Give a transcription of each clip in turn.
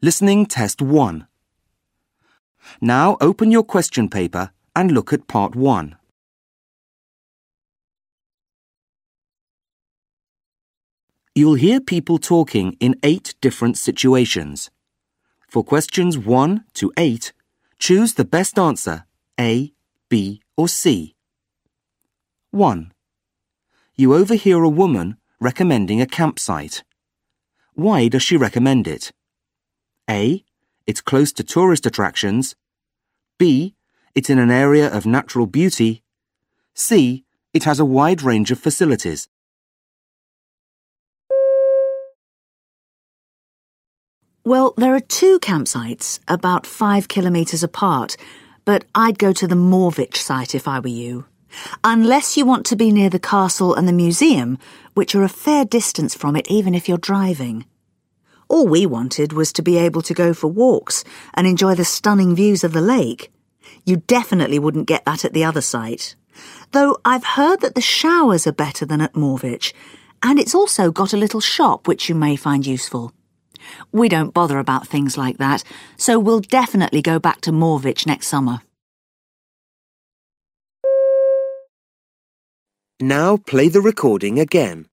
Listening Test 1. Now open your question paper and look at Part 1. You'll hear people talking in 8 different situations. For questions 1 to 8, choose the best answer, A, B or C. 1. You overhear a woman recommending a campsite. Why does she recommend it? A. It's close to tourist attractions. B. It's in an area of natural beauty. C. It has a wide range of facilities. Well, there are 2 campsites about 5 kilometres apart, but I'd go to the Morvich site if I were you. Unless you want to be near the castle and the museum, which are a fair distance from it even if you're driving. All we wanted was to be able to go for walks and enjoy the stunning views of the lake. You definitely wouldn't get that at the other site. Though I've heard that the showers are better than at Morvich, and it's also got a little shop which you may find useful. We don't bother about things like that, so we'll definitely go back to Morvich next summer. Now play the recording again.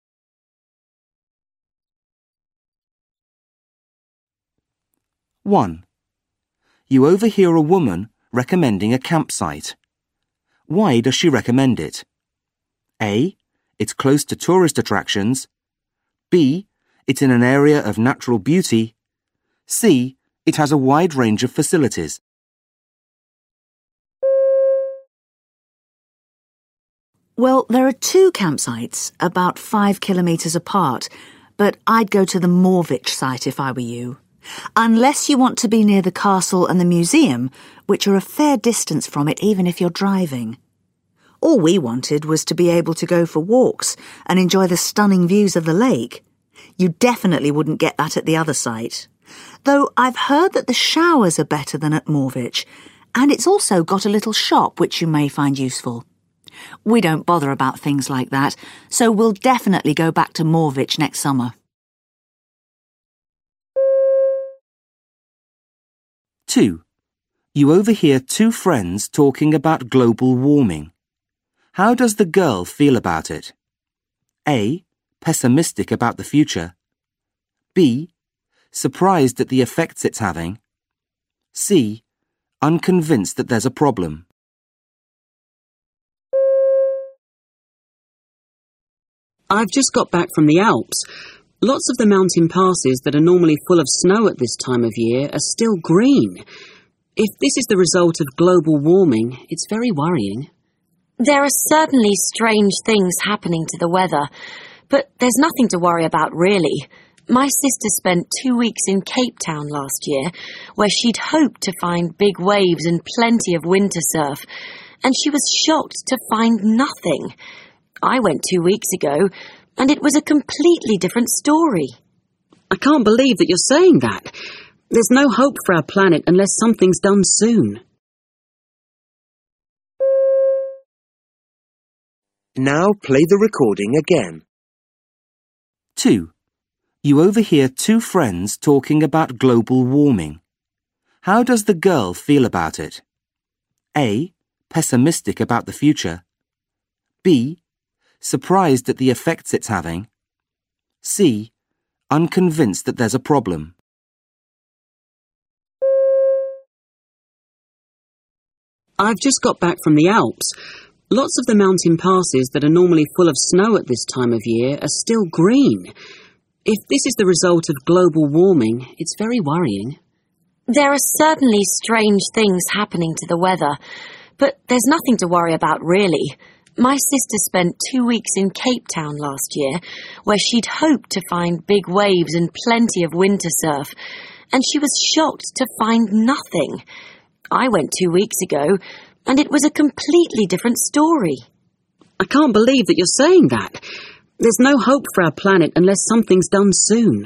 1. You overhear a woman recommending a campsite. Why does she recommend it? A. It's close to tourist attractions. B. It's in an area of natural beauty. C. It has a wide range of facilities. Well, there are 2 campsites about 5 kilometres apart, but I'd go to the Morvich site if I were you. Unless you want to be near the castle and the museum, which are a fair distance from it even if you're driving. All we wanted was to be able to go for walks and enjoy the stunning views of the lake. You definitely wouldn't get that at the other site. Though I've heard that the showers are better than at Morvich, and it's also got a little shop which you may find useful. We don't bother about things like that, so we'll definitely go back to Morvich next summer. 2. You overhear 2 friends talking about global warming. How does the girl feel about it? A. Pessimistic about the future. B. Surprised at the effects it's having. C. Unconvinced that there's a problem. I've just got back from the Alps. Lots of the mountain passes that are normally full of snow at this time of year are still green. If this is the result of global warming, it's very worrying. There are certainly strange things happening to the weather, but there's nothing to worry about really. My sister spent 2 weeks in Cape Town last year, where she'd hoped to find big waves and plenty of winter surf, and she was shocked to find nothing. I went 2 weeks ago, and it was a completely different story. I can't believe that you're saying that. There's no hope for our planet unless something's done soon. Now play the recording again. 2. You overhear 2 friends talking about global warming. How does the girl feel about it? A. Pessimistic about the future. B. Surprised at the effects it's having. C. Unconvinced that there's a problem. I've just got back from the Alps. Lots of the mountain passes that are normally full of snow at this time of year are still green. If this is the result of global warming, it's very worrying. There are certainly strange things happening to the weather, but there's nothing to worry about really. My sister spent 2 weeks in Cape Town last year, where she'd hoped to find big waves and plenty of winter surf, and she was shocked to find nothing. I went 2 weeks ago, and it was a completely different story. I can't believe that you're saying that. There's no hope for our planet unless something's done soon.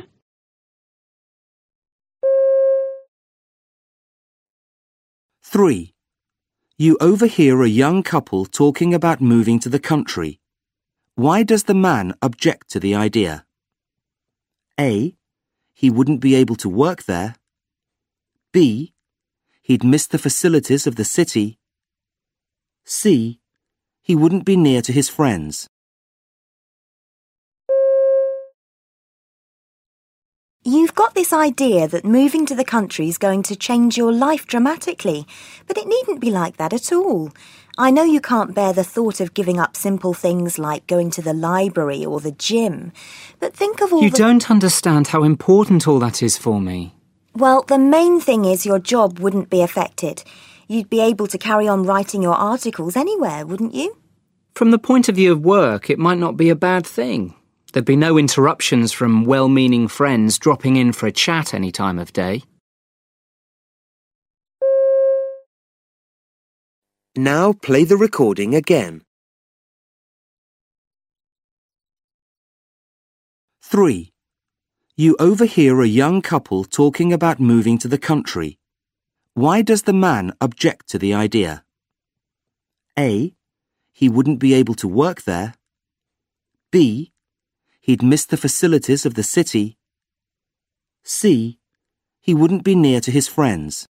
3. You overhear a young couple talking about moving to the country. Why does the man object to the idea? A. he wouldn't be able to work there. B, he'd miss the facilities of the city. C, he wouldn't be near to his friends. You've got this idea that moving to the country is going to change your life dramatically, but it needn't be like that at all. I know you can't bear the thought of giving up simple things like going to the library or the gym, but think of all You don't understand how important all that is for me. Well, the main thing is your job wouldn't be affected. You'd be able to carry on writing your articles anywhere, wouldn't you? From the point of view of work, it might not be a bad thing. There'd be no interruptions from well-meaning friends dropping in for a chat any time of day. Now play the recording again. 3. You overhear a young couple talking about moving to the country. Why does the man object to the idea? A, he wouldn't be able to work there. B, he'd miss the facilities of the city. C, he wouldn't be near to his friends.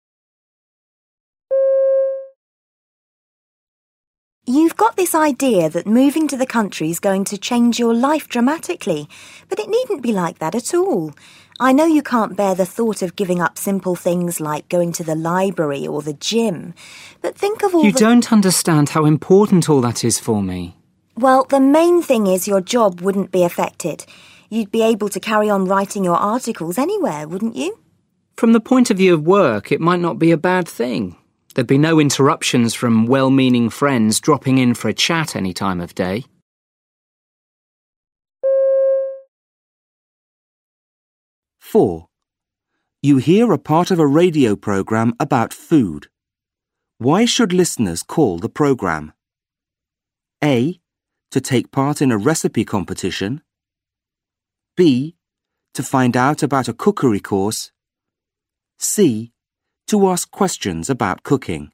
You've got this idea that moving to the country is going to change your life dramatically, but it needn't be like that at all. I know you can't bear the thought of giving up simple things like going to the library or the gym, but think of all You don't understand how important all that is for me. Well, the main thing is your job wouldn't be affected. You'd be able to carry on writing your articles anywhere, wouldn't you? From the point of view of work, it might not be a bad thing. There'd be no interruptions from well-meaning friends dropping in for a chat any time of day. Four. You hear a part of a radio program about food. Why should listeners call the program? A, to take part in a recipe competition. B, to find out about a cookery course. C, to ask questions about cooking.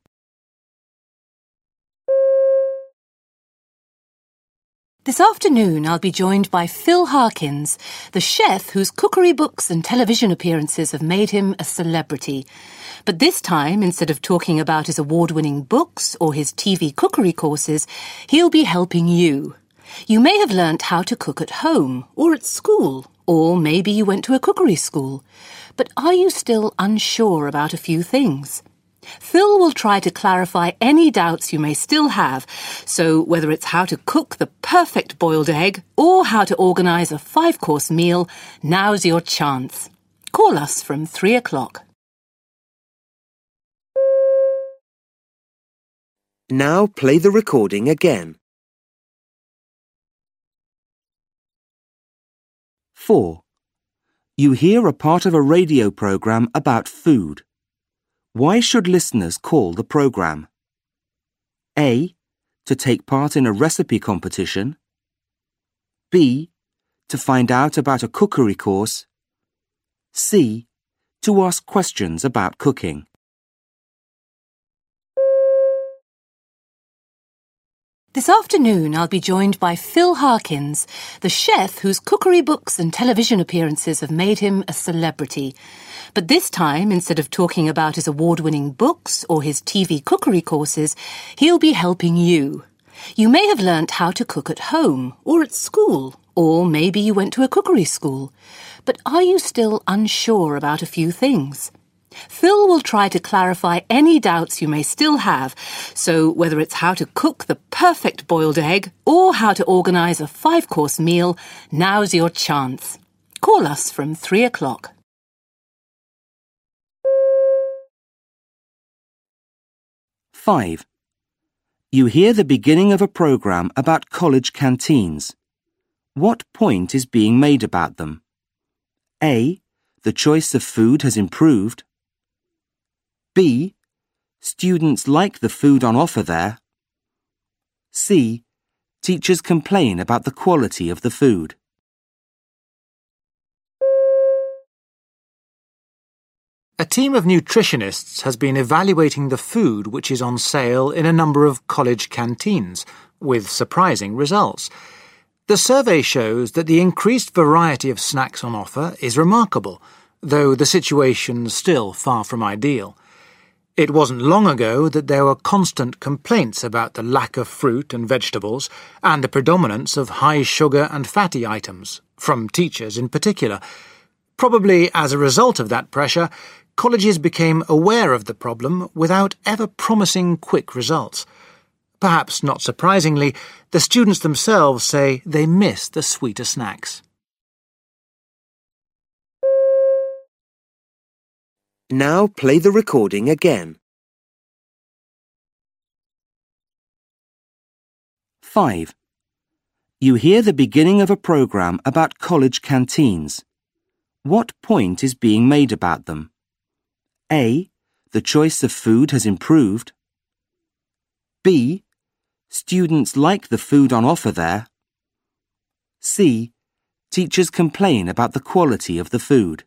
This afternoon I'll be joined by Phil Harkins, the chef whose cookery books and television appearances have made him a celebrity. But this time, instead of talking about his award-winning books or his TV cookery courses, he'll be helping you. You may have learnt how to cook at home or at school, or maybe you went to a cookery school. But are you still unsure about a few things? Phil will try to clarify any doubts you may still have, so whether it's how to cook the perfect boiled egg or how to organise a 5-course meal, now's your chance. Call us from 3 o'clock. Now play the recording again. 4. You hear a part of a radio program about food. Why should listeners call the program? A, to take part in a recipe competition. B, to find out about a cookery course. C, to ask questions about cooking. This afternoon I'll be joined by Phil Harkins, the chef whose cookery books and television appearances have made him a celebrity. But this time, instead of talking about his award-winning books or his TV cookery courses, he'll be helping you. You may have learnt how to cook at home or at school, or maybe you went to a cookery school. But are you still unsure about a few things? Phil will try to clarify any doubts you may still have, so whether it's how to cook the perfect boiled egg or how to organise a 5-course meal, now's your chance. Call us from 3 o'clock. Five. You hear the beginning of a program about college canteens. What point is being made about them? A, the choice of food has improved. B, students like the food on offer there. C, teachers complain about the quality of the food. A team of nutritionists has been evaluating the food which is on sale in a number of college canteens, with surprising results. The survey shows that the increased variety of snacks on offer is remarkable, though the situation's still far from ideal. It wasn't long ago that there were constant complaints about the lack of fruit and vegetables and the predominance of high sugar and fatty items, from teachers in particular. Probably as a result of that pressure, colleges became aware of the problem without ever promising quick results. Perhaps not surprisingly, the students themselves say they miss the sweeter snacks. Now play the recording again. 5. You hear the beginning of a program about college canteens. What point is being made about them? A. The choice of food has improved. B. Students like the food on offer there. C. Teachers complain about the quality of the food.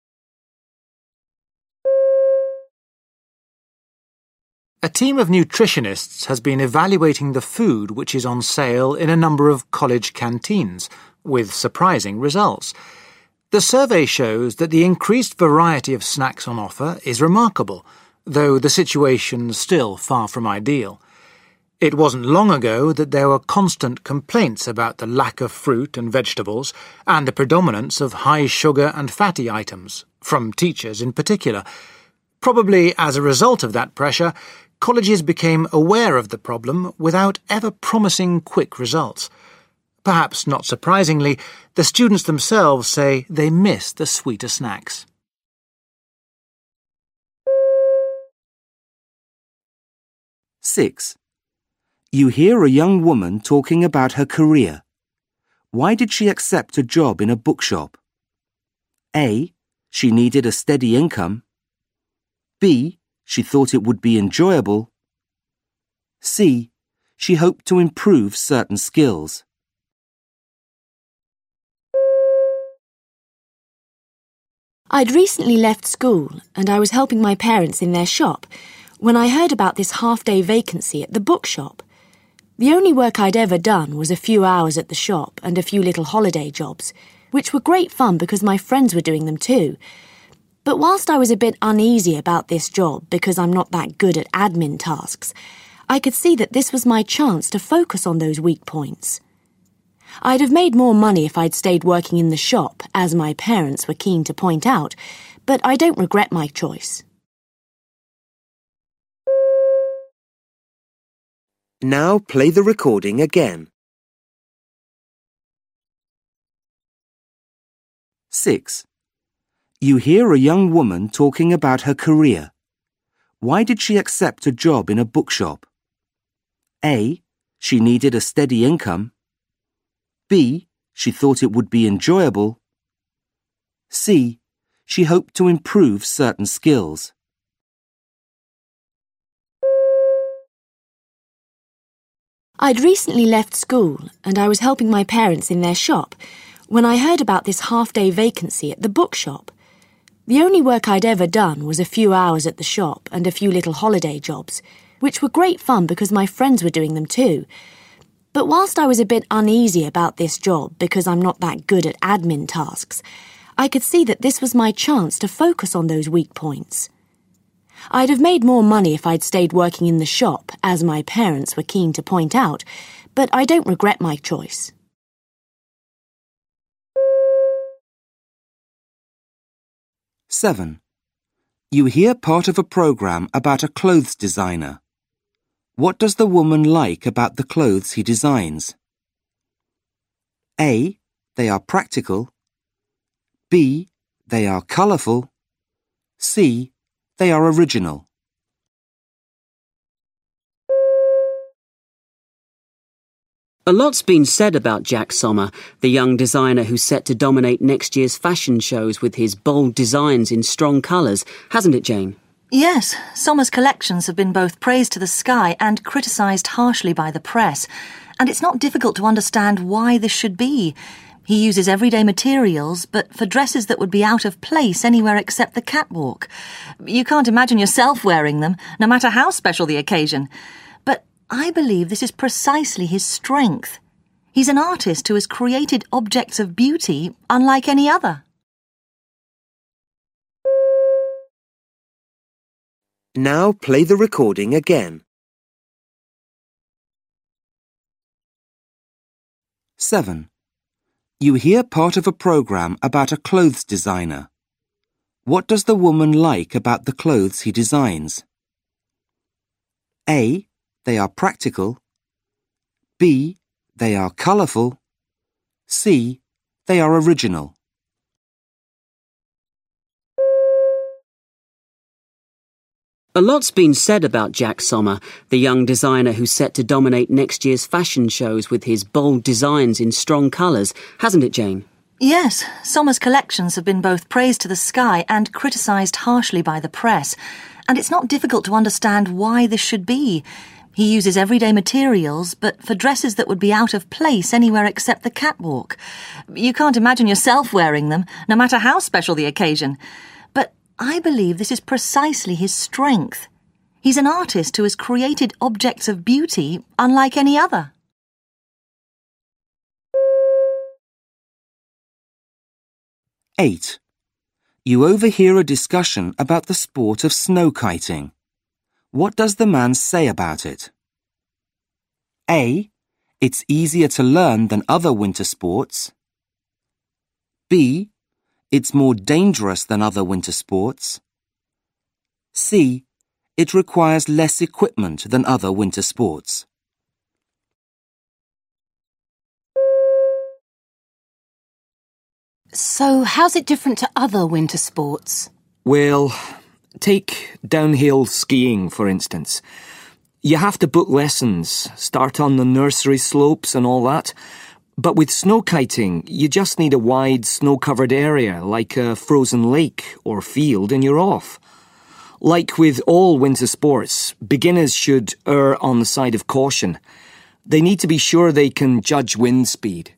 A team of nutritionists has been evaluating the food which is on sale in a number of college canteens, with surprising results. The survey shows that the increased variety of snacks on offer is remarkable, though the situation's still far from ideal. It wasn't long ago that there were constant complaints about the lack of fruit and vegetables and the predominance of high sugar and fatty items, from teachers in particular. Probably as a result of that pressure, colleges became aware of the problem without ever promising quick results. Perhaps not surprisingly, the students themselves say they miss the sweeter snacks. 6. You hear a young woman talking about her career. Why did she accept a job in a bookshop? A. She needed a steady income. B. She thought it would be enjoyable. C. She hoped to improve certain skills. I'd recently left school and I was helping my parents in their shop when I heard about this half-day vacancy at the bookshop. The only work I'd ever done was a few hours at the shop and a few little holiday jobs, which were great fun because my friends were doing them too. But whilst I was a bit uneasy about this job because I'm not that good at admin tasks, I could see that this was my chance to focus on those weak points. I'd have made more money if I'd stayed working in the shop, as my parents were keen to point out, but I don't regret my choice. Now play the recording again. 6. You hear a young woman talking about her career. Why did she accept a job in a bookshop? A. She needed a steady income. B. She thought it would be enjoyable. C. She hoped to improve certain skills. I'd recently left school and I was helping my parents in their shop when I heard about this half-day vacancy at the bookshop. The only work I'd ever done was a few hours at the shop and a few little holiday jobs, which were great fun because my friends were doing them too. But whilst I was a bit uneasy about this job because I'm not that good at admin tasks, I could see that this was my chance to focus on those weak points. I'd have made more money if I'd stayed working in the shop, as my parents were keen to point out, but I don't regret my choice. 7. You hear part of a program about a clothes designer. What does the woman like about the clothes he designs? A. They are practical. B. They are colourful. C. They are original. A lot's been said about Jack Sommer, the young designer who's set to dominate next year's fashion shows with his bold designs in strong colours, hasn't it, Jane? Yes, Sommer's collections have been both praised to the sky and criticised harshly by the press, and it's not difficult to understand why this should be. He uses everyday materials, but for dresses that would be out of place anywhere except the catwalk. You can't imagine yourself wearing them, no matter how special the occasion. But I believe this is precisely his strength. He's an artist who has created objects of beauty unlike any other. Now play the recording again. 7. You hear part of a program about a clothes designer. What does the woman like about the clothes he designs? A. They are practical. B. They are colourful. C. They are original. A lot's been said about Jack Sommer, the young designer who's set to dominate next year's fashion shows with his bold designs in strong colours, hasn't it, Jane? Yes, Sommer's collections have been both praised to the sky and criticised harshly by the press, and it's not difficult to understand why this should be. He uses everyday materials, but for dresses that would be out of place anywhere except the catwalk. You can't imagine yourself wearing them, no matter how special the occasion. But I believe this is precisely his strength. He's an artist who has created objects of beauty unlike any other. Eight. You overhear a discussion about the sport of snow kiting. What does the man say about it? A. It's easier to learn than other winter sports. B. It's more dangerous than other winter sports. C. It requires less equipment than other winter sports. So, how's it different to other winter sports? Well, take downhill skiing, for instance. You have to book lessons, start on the nursery slopes and all that. But with snow kiting, you just need a wide snow-covered area like a frozen lake or field and you're off. Like with all winter sports, beginners should err on the side of caution. They need to be sure they can judge wind speed.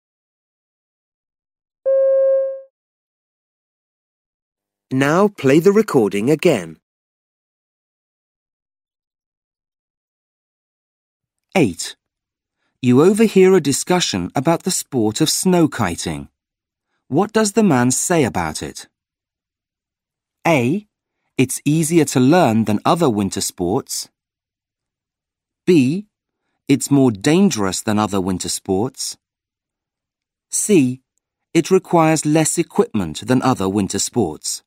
Now play the recording again. 8. You overhear a discussion about the sport of snow kiting. What does the man say about it? A. It's easier to learn than other winter sports. B. It's more dangerous than other winter sports. C. It requires less equipment than other winter sports.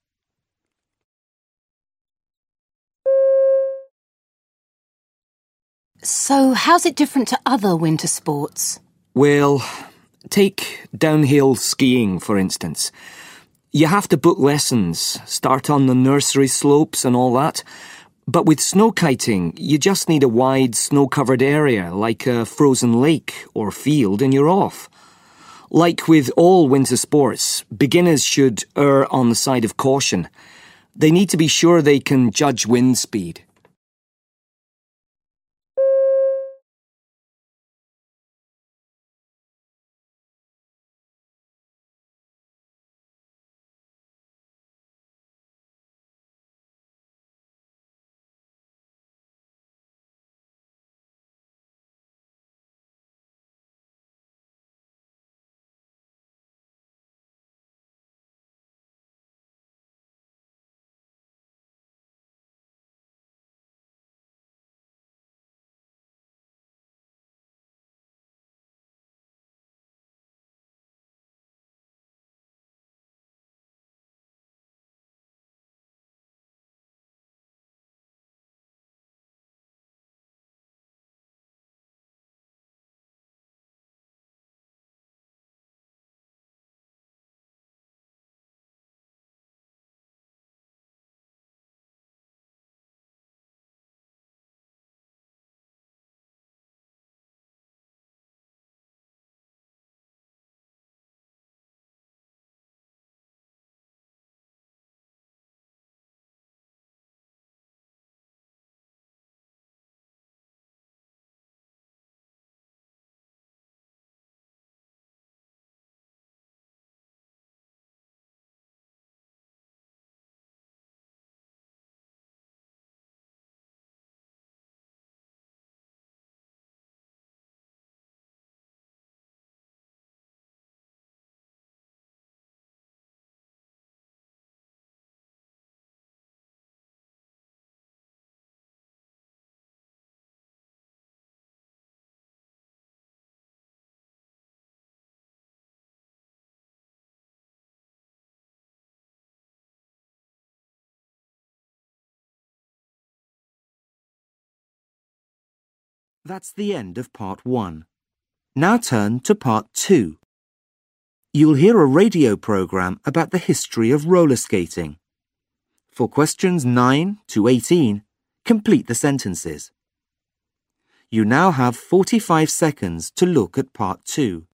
So, how's it different to other winter sports? Well, take downhill skiing, for instance. You have to book lessons, start on the nursery slopes and all that. But with snow kiting, you just need a wide snow-covered area like a frozen lake or field and you're off. Like with all winter sports, beginners should err on the side of caution. They need to be sure they can judge wind speed. That's the end of part 1. Now turn to part 2. You'll hear a radio program about the history of roller skating. For questions 9 to 18, complete the sentences. You now have 45 seconds to look at part 2.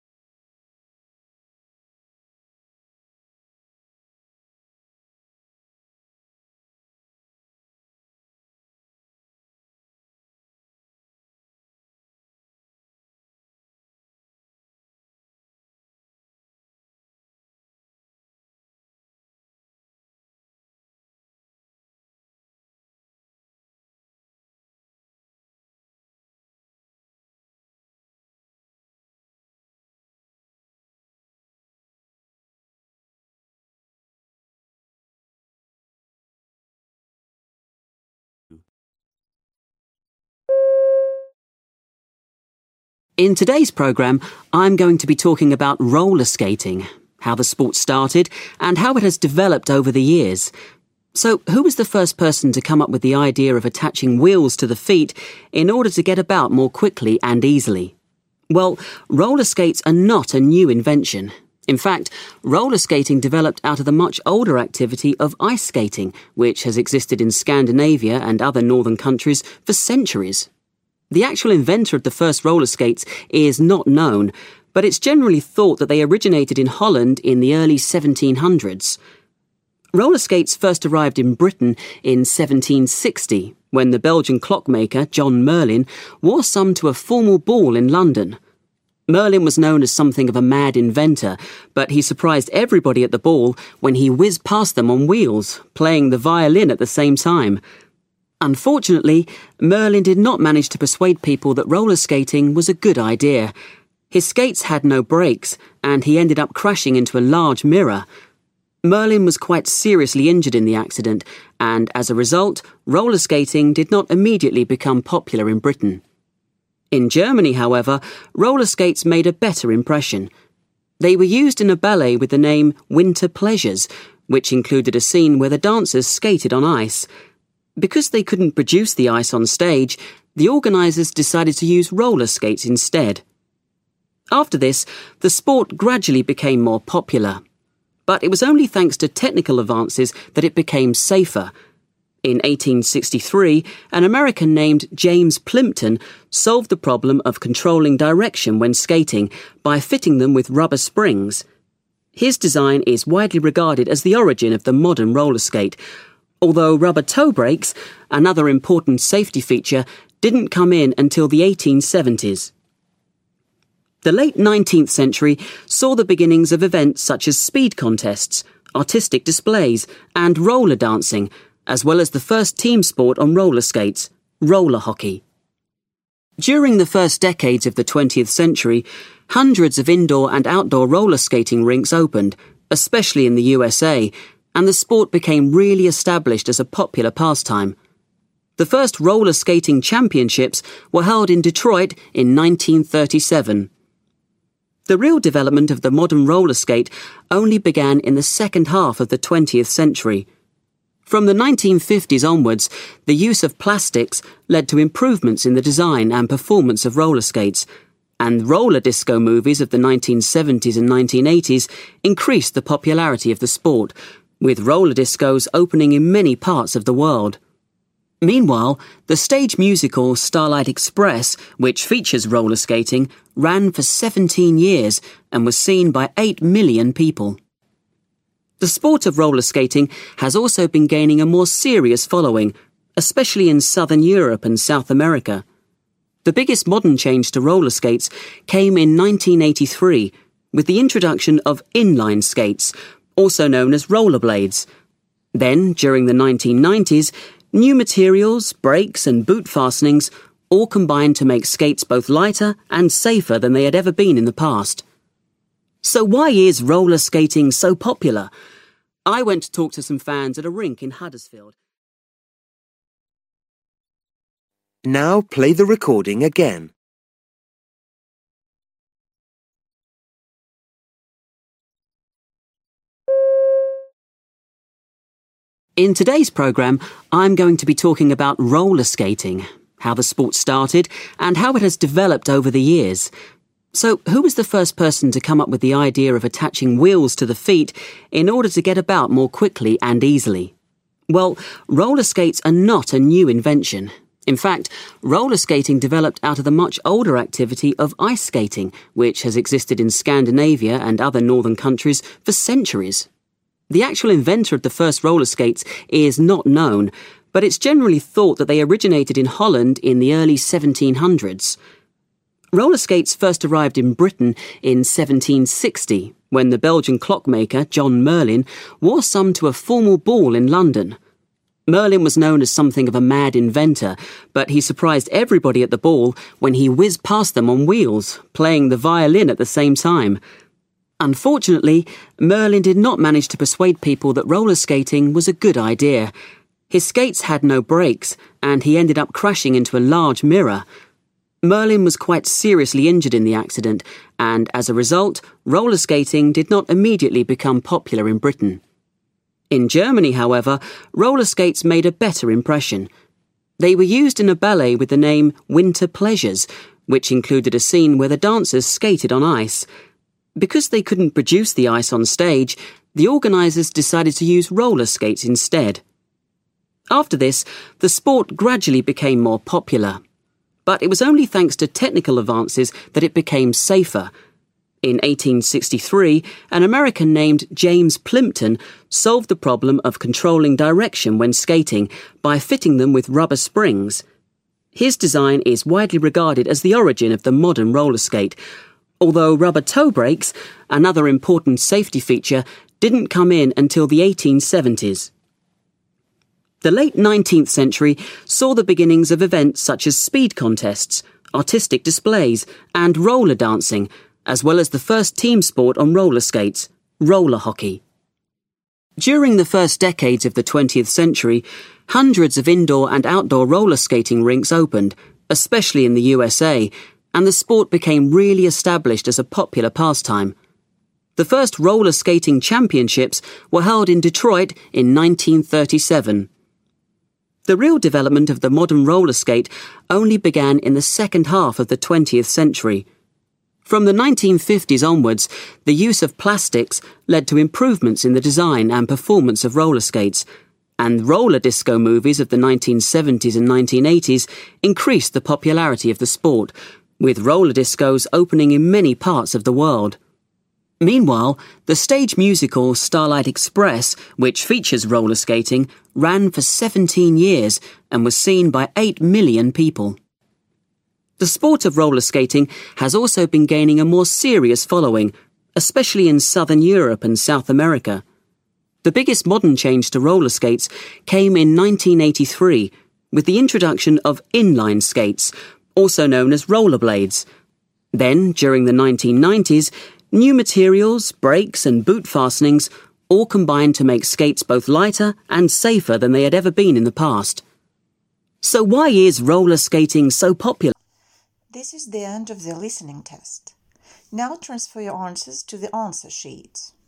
In today's programme, I'm going to be talking about roller skating, how the sport started and how it has developed over the years. So, who was the first person to come up with the idea of attaching wheels to the feet in order to get about more quickly and easily? Well, roller skates are not a new invention. In fact, roller skating developed out of the much older activity of ice skating, which has existed in Scandinavia and other northern countries for centuries. The actual inventor of the first roller skates is not known, but it's generally thought that they originated in Holland in the early 1700s. Roller skates first arrived in Britain in 1760, when the Belgian clockmaker John Merlin wore some to a formal ball in London. Merlin was known as something of a mad inventor, but he surprised everybody at the ball when he whizzed past them on wheels, playing the violin at the same time. Unfortunately, Merlin did not manage to persuade people that roller skating was a good idea. His skates had no brakes, and he ended up crashing into a large mirror. Merlin was quite seriously injured in the accident, and as a result, roller skating did not immediately become popular in Britain. In Germany, however, roller skates made a better impression. They were used in a ballet with the name Winter Pleasures, which included a scene where the dancers skated on ice. Because they couldn't produce the ice on stage, the organisers decided to use roller skates instead. After this, the sport gradually became more popular. But it was only thanks to technical advances that it became safer. In 1863, an American named James Plimpton solved the problem of controlling direction when skating by fitting them with rubber springs. His design is widely regarded as the origin of the modern roller skate, although rubber toe brakes, another important safety feature, didn't come in until the 1870s. The late 19th century saw the beginnings of events such as speed contests, artistic displays, and roller dancing, as well as the first team sport on roller skates, roller hockey. During the first decades of the 20th century, hundreds of indoor and outdoor roller skating rinks opened, especially in the USA, and the sport became really established as a popular pastime. The first roller skating championships were held in Detroit in 1937. The real development of the modern roller skate only began in the second half of the 20th century. From the 1950s onwards, the use of plastics led to improvements in the design and performance of roller skates, and roller disco movies of the 1970s and 1980s increased the popularity of the sport, with roller discos opening in many parts of the world. Meanwhile, the stage musical Starlight Express, which features roller skating, ran for 17 years and was seen by 8 million people. The sport of roller skating has also been gaining a more serious following, especially in Southern Europe and South America. The biggest modern change to roller skates came in 1983 with the introduction of inline skates, also known as rollerblades. Then, during the 1990s, new materials, brakes and boot fastenings all combined to make skates both lighter and safer than they had ever been in the past. So why is roller skating so popular? I went to talk to some fans at a rink in Huddersfield. Now play the recording again. In today's programme, I'm going to be talking about roller skating, how the sport started, and how it has developed over the years. So, who was the first person to come up with the idea of attaching wheels to the feet in order to get about more quickly and easily? Well, roller skates are not a new invention. In fact, roller skating developed out of the much older activity of ice skating, which has existed in Scandinavia and other northern countries for centuries. The actual inventor of the first roller skates is not known, but it's generally thought that they originated in Holland in the early 1700s. Roller skates first arrived in Britain in 1760, when the Belgian clockmaker John Merlin wore some to a formal ball in London. Merlin was known as something of a mad inventor, but he surprised everybody at the ball when he whizzed past them on wheels, playing the violin at the same time. Unfortunately, Merlin did not manage to persuade people that roller skating was a good idea. His skates had no brakes, and he ended up crashing into a large mirror. Merlin was quite seriously injured in the accident, and as a result, roller skating did not immediately become popular in Britain. In Germany, however, roller skates made a better impression. They were used in a ballet with the name Winter Pleasures, which included a scene where the dancers skated on ice. Because they couldn't produce the ice on stage, the organisers decided to use roller skates instead. After this, the sport gradually became more popular. But it was only thanks to technical advances that it became safer. In 1863, an American named James Plimpton solved the problem of controlling direction when skating by fitting them with rubber springs. His design is widely regarded as the origin of the modern roller skate, although rubber toe brakes, another important safety feature, didn't come in until the 1870s. The late 19th century saw the beginnings of events such as speed contests, artistic displays, and roller dancing, as well as the first team sport on roller skates, roller hockey. During the first decades of the 20th century, hundreds of indoor and outdoor roller skating rinks opened, especially in the USA, and the sport became really established as a popular pastime. The first roller skating championships were held in Detroit in 1937. The real development of the modern roller skate only began in the second half of the 20th century. From the 1950s onwards, the use of plastics led to improvements in the design and performance of roller skates, and roller disco movies of the 1970s and 1980s increased the popularity of the sport, with roller discos opening in many parts of the world. Meanwhile, the stage musical Starlight Express, which features roller skating, ran for 17 years and was seen by 8 million people. The sport of roller skating has also been gaining a more serious following, especially in Southern Europe and South America. The biggest modern change to roller skates came in 1983 with the introduction of inline skates, also known as rollerblades. Then, during the 1990s, new materials, brakes and boot fastenings all combined to make skates both lighter and safer than they had ever been in the past. So why is roller skating so popular? This is the end of the listening test. Now transfer your answers to the answer sheet.